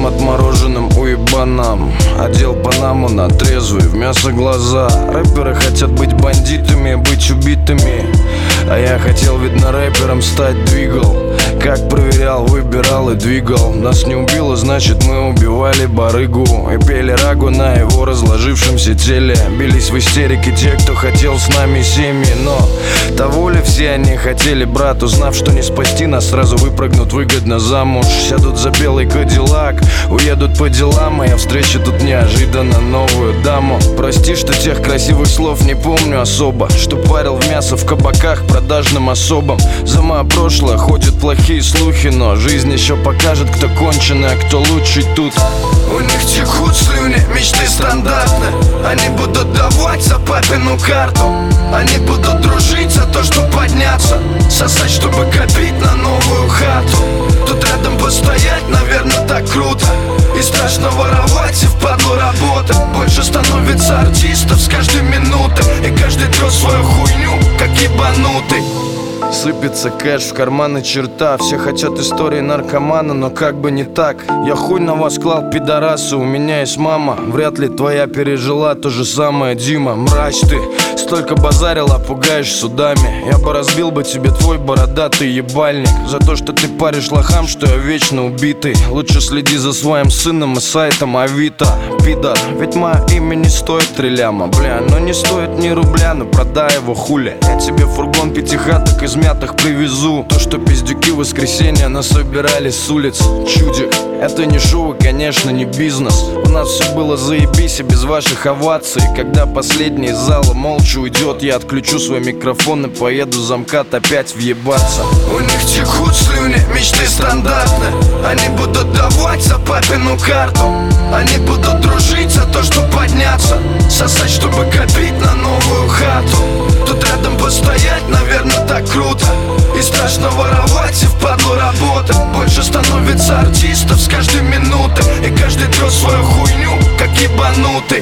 Всем отмороженным уебанам одел панаму на трезвый, в мясо глаза. Рэперы хотят быть бандитами, быть убитыми, а я хотел, видно, рэпером стать. Двигал, как проверял, выбирал и двигал. Нас не убило, значит мы убивали барыгу и пели рагу на его разложившемся теле. Бились в истерике те, кто хотел с нами семьи, но того ли все они хотели, брат? Узнав, что не спасти нас, сразу выпрыгнут выгодно замуж. Сядут за белый кадиллак, уедут по делам, а я встречу тут неожиданно новую даму. Прости, что тех красивых слов не помню особо, что парил в мясо в кабаках продажным особам. За мое прошлое ходят плохие слухи, но жизнь еще покажет, кто конченый, а кто лучший тут. У них текут слюни, мечты стандартны. Они будут давать за папину карту. Они будут дружить за то, чтобы подняться, сосать, чтобы копить на новую хату. Тут рядом постоять, наверное, так круто. И страшно воровать, и впадлу работать. Больше становится артистов с каждой минутой, и каждый трёт свою хуйню, как ебанутый. Сыпется кэш в карманы черта. Все хотят истории наркомана, но как бы не так. Я хуй на вас клал, пидорасы, у меня есть мама. Вряд ли твоя пережила то же самое, Дима. Мразь ты, столько базарила, пугаешь судами. Я бы разбил бы тебе твой бородатый ебальник за то, что ты паришь лохам, что я вечно убитый. Лучше следи за своим сыном и сайтом Авито, пидор. Ведь мое имя не стоит 3 ляма, бля. Но не стоит ни рубля, но продай его, хули. Я тебе фургон пятихаток из мятых привезу. То, что пиздюки в воскресенье насобирали с улиц. Чудик, это не шоу, конечно, не бизнес. У нас все было заебись и без ваших оваций. Когда последний из зала молча уйдет, я отключу свой микрофон и поеду за МКАД опять въебаться. У них текут слюни, мечты стандартны. Они будут давать за папину карту. Они будут дружить за то, чтобы подняться, сосать, чтобы копить на новую хату. Тут рядом постоять, наверное, так круто. И страшно воровать, и впадлу работать. Больше становится артистов с каждой минутой, и каждый трёт свою хуйню, как ебанутый.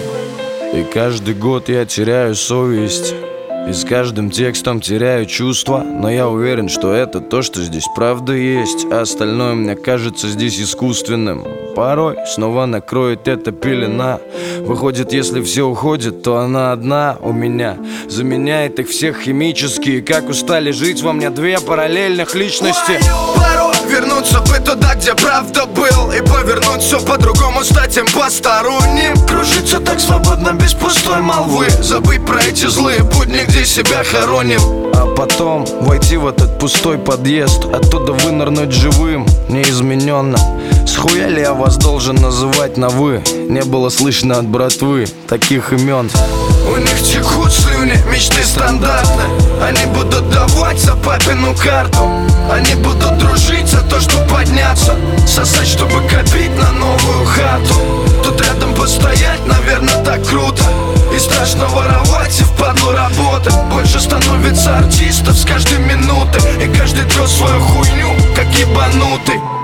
И каждый год я теряю совесть, и с каждым текстом теряю чувства. Но я уверен, что это то, что здесь правда есть, а остальное мне кажется здесь искусственным. Порой снова накроет эта пелена. Выходит, если все уходит, то она одна у меня. Заменяет их всех химически. Как устали жить во мне 2 параллельных личности. Порой вернуться бы туда, где правда был, и повернуть все по-другому, стать им посторонним. Кружиться так свободно, без пустой молвы. Забыть про эти злые будни, где себя хороним. А потом войти в этот пустой подъезд, оттуда вынырнуть живым, неизмененно. Схуя ли я вас должен называть на вы? Не было слышно от братвы таких имен. У них текут слюни, мечты стандартны. Они будут давать за папину карту. Они будут дружить за то, чтобы подняться, сосать, чтобы копить на новую хату. Тут рядом постоять, наверное, так круто. И страшно воровать, и впадлу работать. Больше становится артистов с каждой минутой, и каждый трёт свою хуйню, как ебанутый.